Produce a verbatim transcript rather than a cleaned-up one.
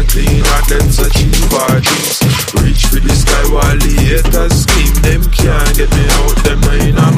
clean heart, let's achieve our dreams. Reach for the sky while the haters scheme. Them can't get me out, them I know